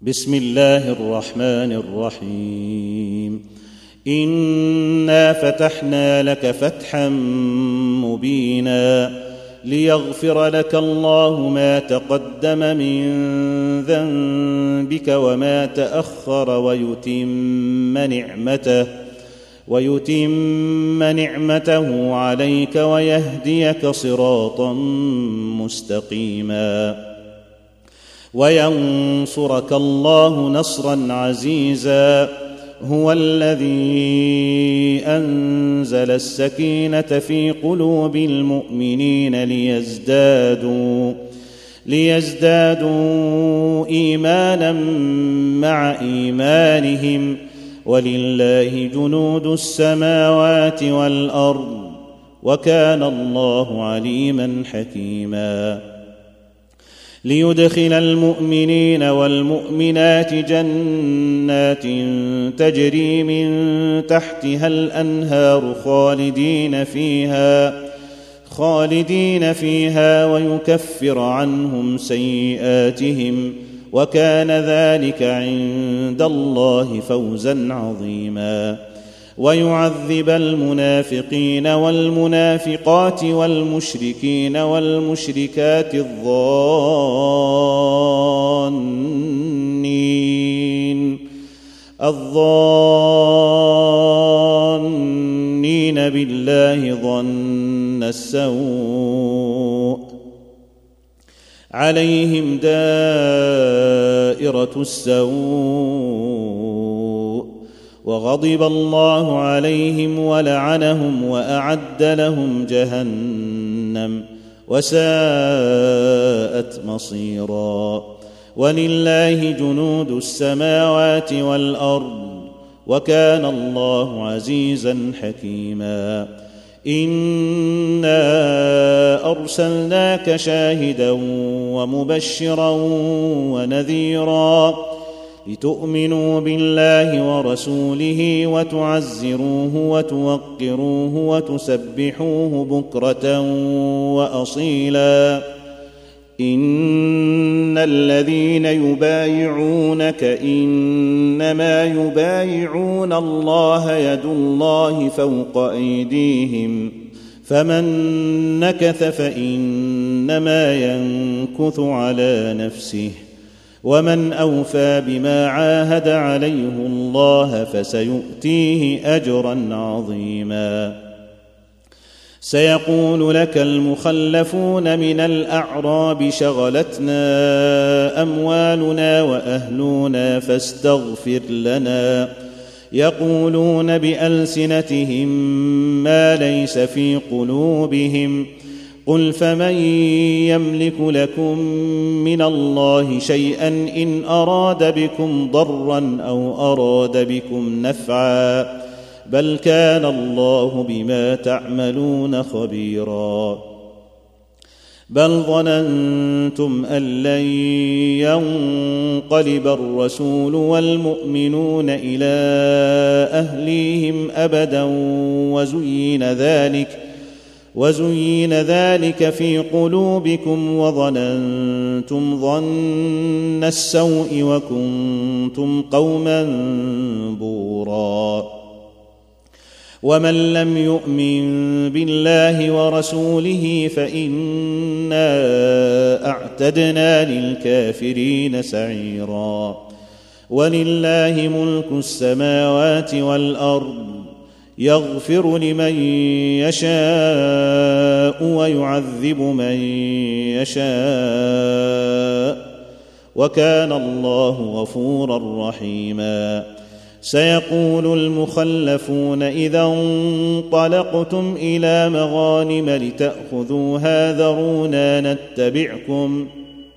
بسم الله الرحمن الرحيم. إنا فتحنا لك فتحا مبينا ليغفر لك الله ما تقدم من ذنبك وما تأخر ويتم نعمته عليك ويهديك صراطا مستقيما وينصرك الله نصرا عزيزا. هو الذي أنزل السكينة في قلوب المؤمنين ليزدادوا إيمانا مع إيمانهم ولله جنود السماوات والأرض وكان الله عليما حكيما. ليدخل المؤمنين والمؤمنات جنات تجري من تحتها الأنهار خالدين فيها ويكفر عنهم سيئاتهم وكان ذلك عند الله فوزا عظيما. ويعذب المنافقين والمنافقات والمشركين والمشركات الظانين بالله ظن السوء عليهم دائرة السوء وغضب الله عليهم ولعنهم وأعد لهم جهنم وساءت مصيرا. ولله جنود السماوات والأرض وكان الله عزيزا حكيما. إنا أرسلناك شاهدا ومبشرا ونذيرا لتؤمنوا بالله ورسوله وتعزروه وتوقروه وتسبحوه بكرة وأصيلا. إن الذين يبايعونك إنما يبايعون الله يد الله فوق أيديهم فمن نكث فإنما ينكث على نفسه ومن أوفى بما عاهد عليه الله فسيؤتيه أجرا عظيما. سيقول لك المخلفون من الأعراب شغلتنا أموالنا وأهلنا فاستغفر لنا يقولون بألسنتهم ما ليس في قلوبهم قل فمن يملك لكم من الله شيئا إن أراد بكم ضرا أو أراد بكم نفعا بل كان الله بما تعملون خبيرا. بل ظننتم أن لن ينقلب الرسول والمؤمنون إلى أهليهم أبدا وزين ذلك في قلوبكم وظننتم ظن السوء وكنتم قوما بورا. ومن لم يؤمن بالله ورسوله فإنا أعتدنا للكافرين سعيرا. ولله ملك السماوات والأرض يغفر لمن يشاء ويعذب من يشاء وكان الله غفورا رحيما. سيقول المخلفون إذا انطلقتم إلى مغانم لتأخذوها ذرونا نتبعكم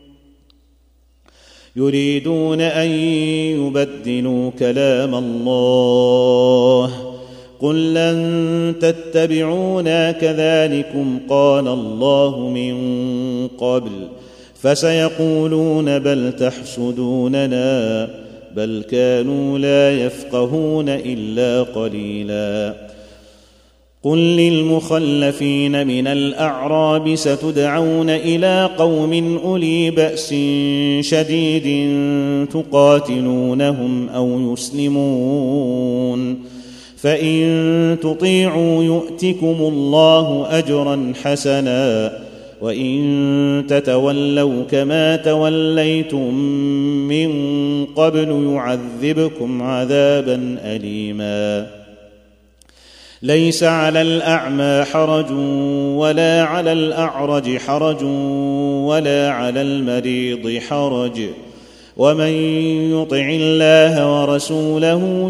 يريدون أن يبدلوا كلام الله قل لن تتبعونا كذلكم قال الله من قبل فسيقولون بل تحسدوننا بل كانوا لا يفقهون إلا قليلا. قل للمخلفين من الأعراب ستدعون إلى قوم أولي بأس شديد تقاتلونهم أو يسلمون، فإن تطيعوا يؤتكم الله أجرا حسنا، وإن تتولوا كما توليتم من قبل يعذبكم عذابا أليما. ليس على الأعمى حرج ولا على الأعرج حرج ولا على المريض حرج، ومن يطع الله ورسوله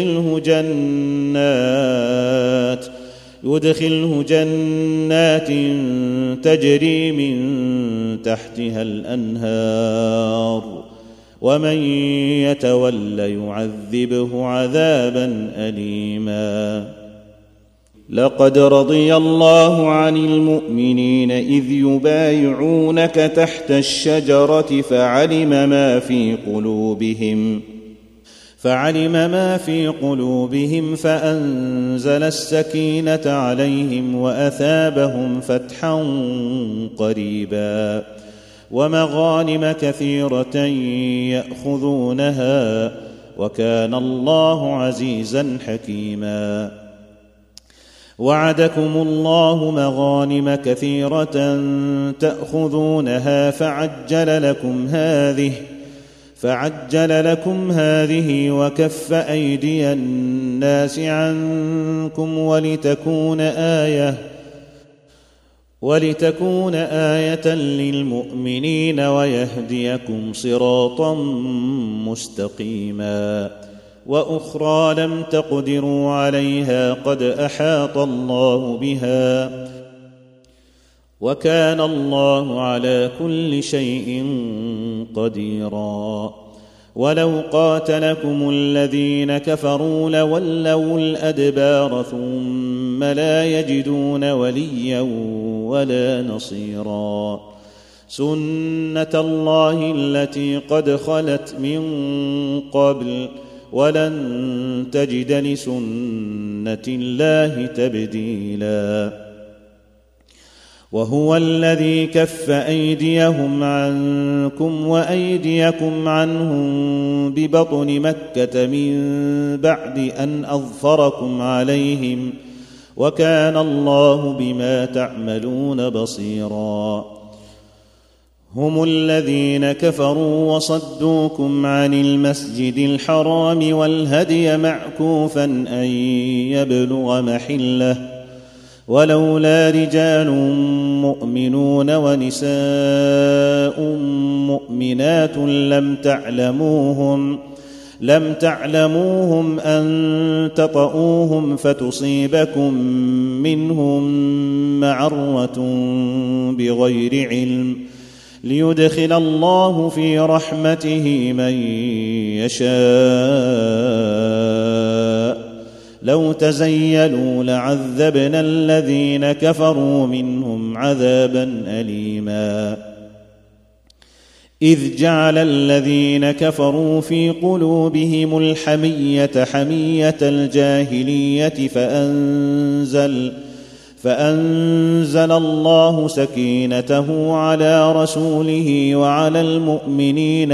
يدخله جنات تجري من تحتها الأنهار، ومن يتول يعذبه عذابا أليما. لقد رضي الله عن المؤمنين إذ يبايعونك تحت الشجرة فعلم ما في قلوبهم فأنزل السكينة عليهم وأثابهم فتحا قريبا ومغانم كثيرة يأخذونها، وكان الله عزيزا حكيما. وعدكم الله مغانم كثيرة تأخذونها فعجل لكم هذه وكف أيدي الناس عنكم ولتكون آية للمؤمنين ويهديكم صراطا مستقيما. وأخرى لم تقدروا عليها قد أحاط الله بها، وكان الله على كل شيء قديرا. ولو قاتلكم الذين كفروا لولوا الأدبار ثم لا يجدون وليا ولا نصيرا. سنة الله التي قد خلت من قبل ولن تجد لسنة الله تبديلا. وهو الذي كف أيديهم عنكم وأيديكم عنهم ببطن مكة من بعد أن أظفركم عليهم، وكان الله بما تعملون بصيرا. هم الذين كفروا وصدوكم عن المسجد الحرام والهدي معكوفا أن يبلغ محله، ولولا رجال مؤمنون ونساء مؤمنات لم تعلموهم أن تطؤوهم فتصيبكم منهم معرة بغير علم، ليدخل الله في رحمته من يشاء. لو تزيلوا لعذبنا الذين كفروا منهم عذابا أليما. إذ جعل الذين كفروا في قلوبهم الحمية حمية الجاهلية فأنزل الله سكينته على رسوله وعلى المؤمنين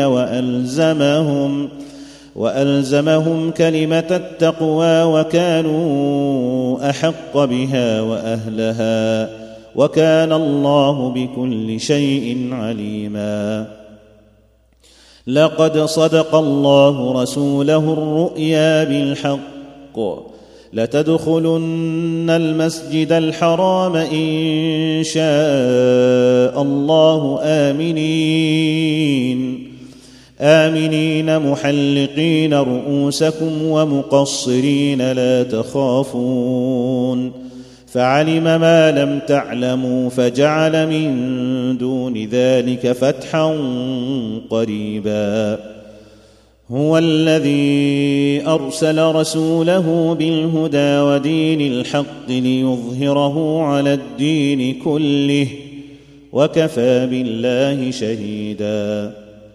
وألزمهم كلمة التقوى وكانوا أحق بها وأهلها، وكان الله بكل شيء عليما. لقد صدق الله رسوله الرؤيا بالحق لتدخلن المسجد الحرام إن شاء الله آمنين محلقين رؤوسكم ومقصرين لا تخافون، فعلم ما لم تعلموا فجعل من دون ذلك فتحا قريبا. هو الذي أرسل رسوله بالهدى ودين الحق ليظهره على الدين كله، وكفى بالله شهيدا.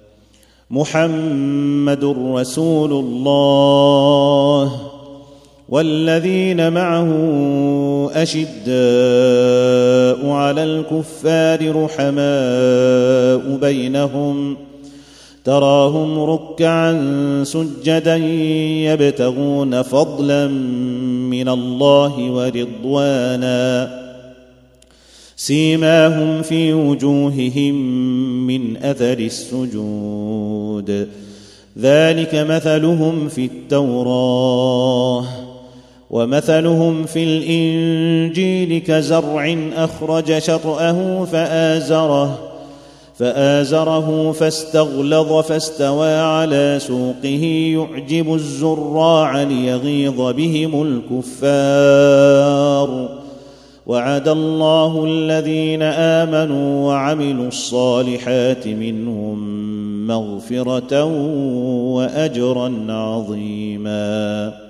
محمد رسول الله والذين معه أشداء على الكفار رحماء بينهم تراهم ركعا سجدا يبتغون فضلا من الله ورضوانا سيماهم في وجوههم من أثر السجود ذلك مثلهم في التوراة ومثلهم في الإنجيل كزرع أخرج شطأه فآزره فاستغلظ فاستوى على سوقه يعجب الزراع ليغيظ بهم الكفار وعد الله الذين آمنوا وعملوا الصالحات منهم مغفرة وأجرا عظيما